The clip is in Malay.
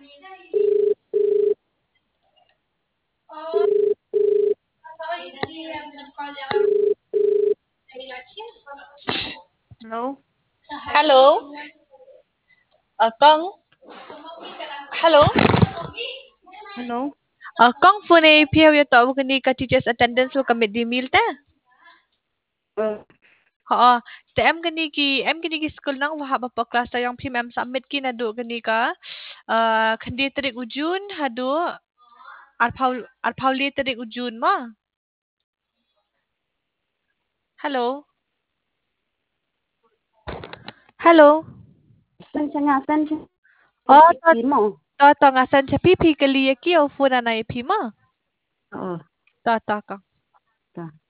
Hello. Hello, con hello. Hello. Con phone này phía về tàu cái này cái teachers attendance của committee meal ta. Uh, Em cái này school nang wahab apa kelas yang phim em submit ki na do cái này ka khandi tarik ujun hadu arpauli tarik ujun ma. Hello. Hello. San changa san changa. Oh, Pi mo. ta ngasan chapi pi kali ki o phone na pi ma. Oh, Ta ka. ta.